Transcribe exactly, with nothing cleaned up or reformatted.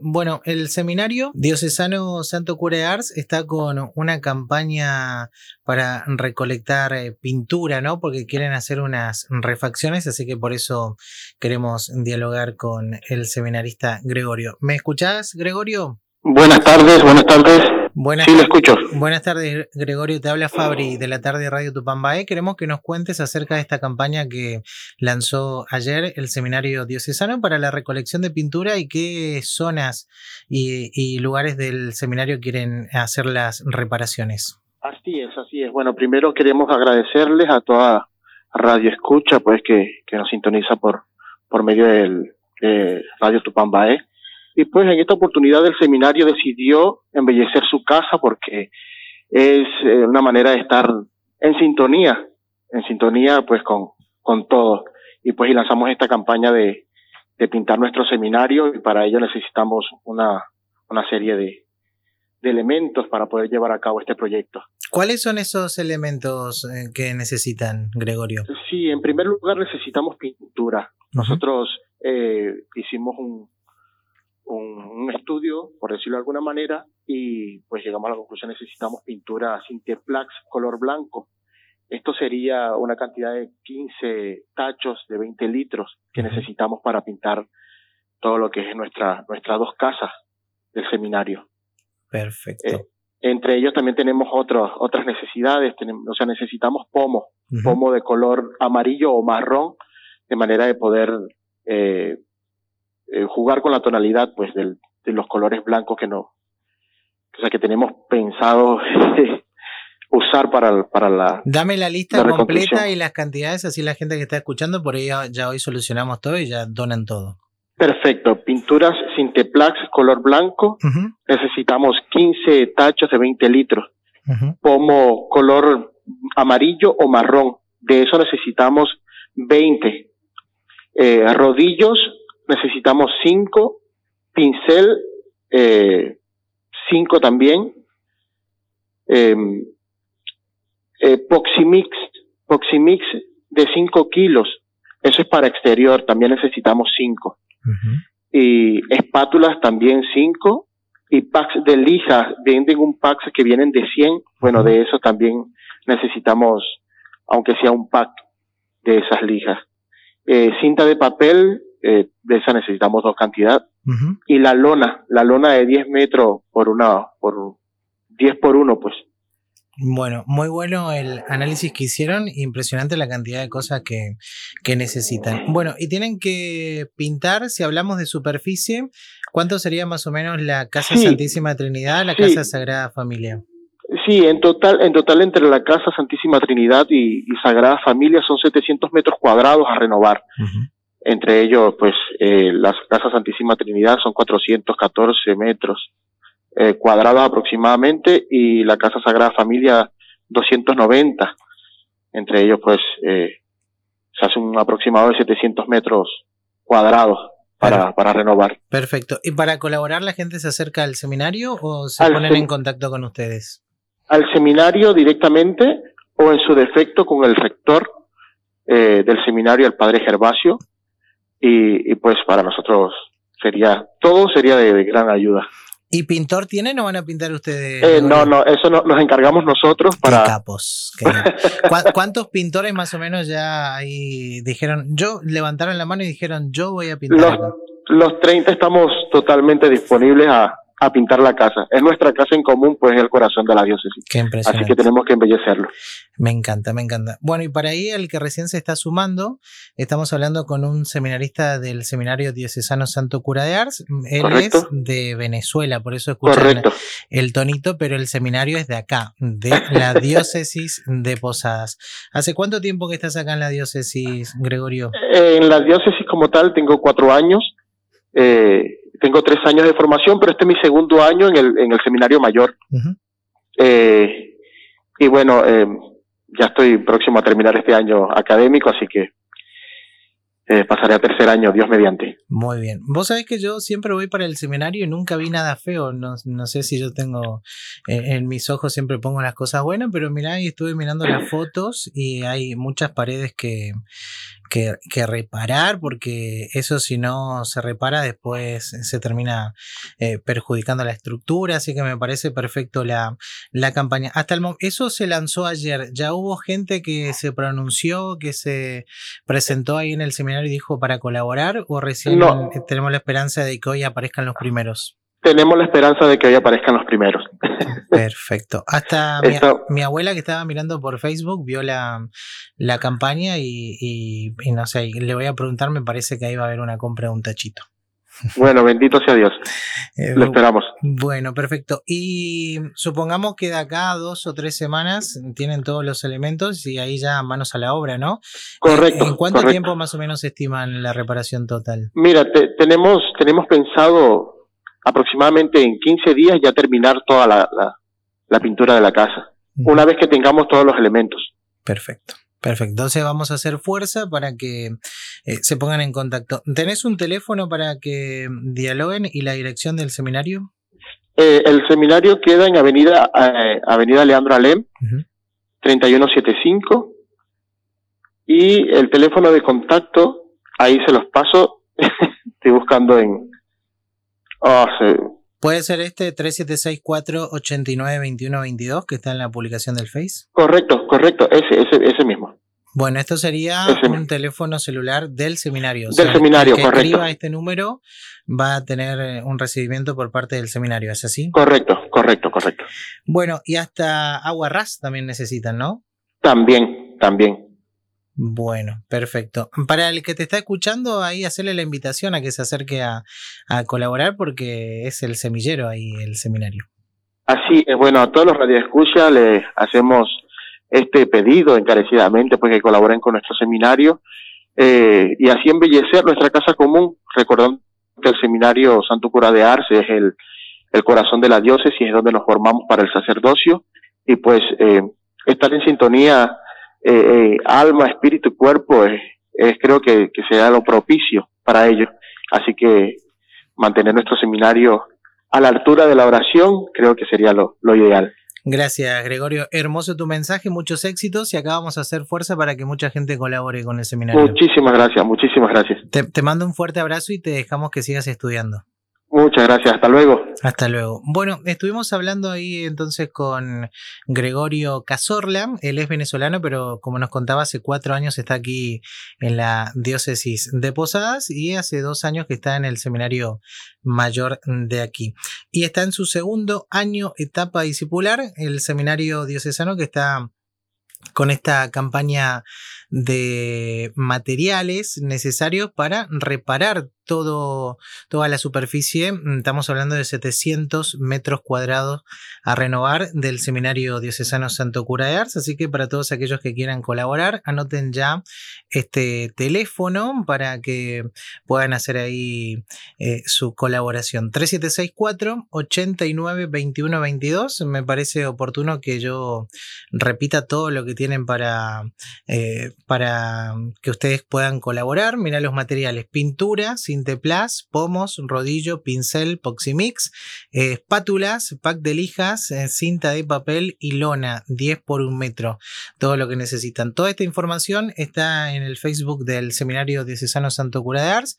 Bueno, el seminario diocesano Santo Cura de Ars está con una campaña para recolectar eh, pintura, ¿no? Porque quieren hacer unas refacciones, así que por eso queremos dialogar con el seminarista Gregorio. ¿Me escuchás, Gregorio? Buenas tardes, buenas tardes. Buenas sí, tar- lo escucho. Buenas tardes, Gregorio. Te habla Fabri de la tarde de Radio Tupambaé. Queremos que nos cuentes acerca de esta campaña que lanzó ayer el Seminario Diocesano para la recolección de pintura y qué zonas y, y lugares del seminario quieren hacer las reparaciones. Así es, así es. Bueno, primero queremos agradecerles a toda Radio Escucha, pues, que, que nos sintoniza por, por medio del de Radio Tupambaé. Y pues en esta oportunidad el seminario decidió embellecer su casa porque es eh, una manera de estar en sintonía, en sintonía pues con, con todo. Y pues y lanzamos esta campaña de, de pintar nuestro seminario y para ello necesitamos una, una serie de, de elementos para poder llevar a cabo este proyecto. ¿Cuáles son esos elementos eh, que necesitan, Gregorio? Sí, en primer lugar necesitamos pintura. Uh-huh. Nosotros eh, hicimos un Un, un estudio, por decirlo de alguna manera, y pues llegamos a la conclusión necesitamos pintura Cinteplax color blanco. Esto sería una cantidad de quince tachos de veinte litros que necesitamos para pintar todo lo que es nuestra, nuestras dos casas del seminario. Perfecto. Eh, entre ellos también tenemos otros, otras necesidades, tenemos, o sea, necesitamos pomo, uh-huh. pomo de color amarillo o marrón, de manera de poder eh, Eh, jugar con la tonalidad pues del, de los colores blancos que no, o sea que tenemos pensado usar para, para la Dame la lista la completa y las cantidades, así la gente que está escuchando, por ahí ya, ya hoy solucionamos todo y ya donan todo. Perfecto, pinturas Cinteplax color blanco, uh-huh. necesitamos quince tachos de veinte litros, uh-huh. pomo color amarillo o marrón, de eso necesitamos veinte, eh, rodillos necesitamos cinco, pincel eh, cinco también, eh, eh, Poximix, Poximix de cinco kilos, eso es para exterior, también necesitamos cinco, uh-huh. y espátulas también cinco, y packs de lijas, venden un pack que vienen de cien, bueno, uh-huh. de eso también necesitamos, aunque sea un pack de esas lijas, eh, cinta de papel, Eh, de esa necesitamos dos cantidades, uh-huh. y la lona, la lona de diez metros por una, por diez por uno, pues. Bueno, muy bueno el análisis que hicieron, impresionante la cantidad de cosas que, que necesitan. Bueno, y tienen que pintar, si hablamos de superficie, ¿cuánto sería más o menos la Casa sí, Santísima Trinidad, la sí. Casa Sagrada Familia? Sí, en total, en total entre la Casa Santísima Trinidad y, y Sagrada Familia son setecientos metros cuadrados a renovar. Uh-huh. Entre ellos, pues, eh, la Casa Santísima Trinidad son cuatrocientos catorce metros eh, cuadrados aproximadamente y la Casa Sagrada Familia doscientos noventa. Entre ellos, pues, eh, se hace un aproximado de setecientos metros cuadrados para, para renovar. Perfecto. ¿Y para colaborar la gente se acerca al seminario o se al ponen sem- en contacto con ustedes? Al seminario directamente o en su defecto con el rector eh, del seminario, el padre Gervasio. Y, y pues para nosotros sería, todo sería de, de gran ayuda. ¿Y pintor tienen o van a pintar ustedes? Eh, no, no, eso no, nos encargamos nosotros para... Qué capos. Qué... ¿Cuántos pintores más o menos ya ahí dijeron, yo levantaron la mano y dijeron, yo voy a pintar? Los, los treinta estamos totalmente disponibles a, a pintar la casa. Es nuestra casa en común, pues es el corazón de la diócesis. Qué impresionante. Así que tenemos que embellecerlo. Me encanta, me encanta. Bueno, y para ahí el que recién se está sumando, estamos hablando con un seminarista del Seminario Diocesano Santo Cura de Ars. Él Correcto. Es de Venezuela, por eso escuchan el tonito, pero el seminario es de acá, de la diócesis de Posadas. ¿Hace cuánto tiempo que estás acá en la diócesis, Gregorio? Eh, en la diócesis como tal tengo cuatro años. Eh, tengo tres años de formación, pero este es mi segundo año en el, en el seminario mayor. Uh-huh. Eh, y bueno, eh, ya estoy próximo a terminar este año académico, así que eh, pasaré a tercer año, Dios mediante. Muy bien. Vos sabés que yo siempre voy para el seminario y nunca vi nada feo. No, no sé si yo tengo, eh, en mis ojos siempre pongo las cosas buenas, pero mirá, y estuve mirando las fotos y hay muchas paredes que, que, que reparar, porque eso si no se repara después se termina eh, perjudicando la estructura, así que me parece perfecto la, la campaña. Hasta el momento, eso se lanzó ayer, ya hubo gente que se pronunció, que se presentó ahí en el seminario y dijo para colaborar, o recién no. tenemos la esperanza de que hoy aparezcan los primeros. Tenemos la esperanza de que hoy aparezcan los primeros. Perfecto. Hasta mi, mi abuela que estaba mirando por Facebook vio la, la campaña y, y, y no sé, le voy a preguntar, me parece que ahí va a haber una compra de un tachito. Bueno, bendito sea Dios. Eh, Lo esperamos. Bueno, perfecto. Y supongamos que de acá a dos o tres semanas tienen todos los elementos y ahí ya manos a la obra, ¿no? Correcto. ¿En cuánto correcto. tiempo más o menos estiman la reparación total? Mira, te, tenemos, tenemos pensado aproximadamente en quince días ya terminar toda la, la, la pintura de la casa, uh-huh. una vez que tengamos todos los elementos. Perfecto, perfecto. Entonces vamos a hacer fuerza para que eh, se pongan en contacto. ¿Tenés un teléfono para que dialoguen y la dirección del seminario? Eh, el seminario queda en Avenida eh, Avenida Leandro Alem, uh-huh. treinta y uno setenta y cinco, y el teléfono de contacto, ahí se los paso, estoy buscando en... Oh, sí. ¿Puede ser este tres siete seis, cuatro ocho nueve, dos uno dos dos que está en la publicación del Face? Correcto, correcto, ese, ese, ese mismo. Bueno, esto sería ese un mismo. teléfono celular del seminario. Del o sea, seminario, el que correcto. escriba este número va a tener un recibimiento por parte del seminario, ¿es así? Correcto, correcto, correcto. Bueno, y hasta agua ras también necesitan, ¿no? También, también. Bueno, perfecto. Para el que te está escuchando, ahí hacerle la invitación a que se acerque a, a colaborar porque es el semillero ahí, el seminario. Así es, bueno, a todos los radioescuchas les hacemos este pedido encarecidamente pues que colaboren con nuestro seminario eh, y así embellecer nuestra casa común, recordando que el seminario Santo Cura de Ars es el, el corazón de la diócesis, es donde nos formamos para el sacerdocio y pues eh, estar en sintonía Eh, eh, alma, espíritu y cuerpo es, es creo que, que será lo propicio para ello, así que mantener nuestro seminario a la altura de la oración creo que sería lo, lo ideal. Gracias, Gregorio, hermoso tu mensaje, muchos éxitos y acá vamos a hacer fuerza para que mucha gente colabore con el seminario. Muchísimas gracias, muchísimas gracias. Te, te mando un fuerte abrazo y te dejamos que sigas estudiando. Muchas gracias, hasta luego. Hasta luego. Bueno, estuvimos hablando ahí entonces con Gregorio Cazorla, él es venezolano, pero como nos contaba, hace cuatro años está aquí en la diócesis de Posadas y hace dos años que está en el seminario mayor de aquí. Y está en su segundo año, etapa discipular, el seminario diocesano que está con esta campaña de materiales necesarios para reparar todo, toda la superficie. Estamos hablando de setecientos metros cuadrados a renovar del Seminario Diocesano Santo Cura de Ars, así que para todos aquellos que quieran colaborar, anoten ya este teléfono para que puedan hacer ahí eh, su colaboración. tres siete seis, cuatro ocho nueve, dos uno dos dos. Me parece oportuno que yo repita todo lo que tienen para, eh, para que ustedes puedan colaborar. Mirá los materiales: pintura, Cinteplas, pomos, rodillo, pincel, Poximix, eh, espátulas, pack de lijas, eh, cinta de papel y lona, diez por un metro. Todo lo que necesitan. Toda esta información está en el Facebook del Seminario Diocesano Santo Cura de Ars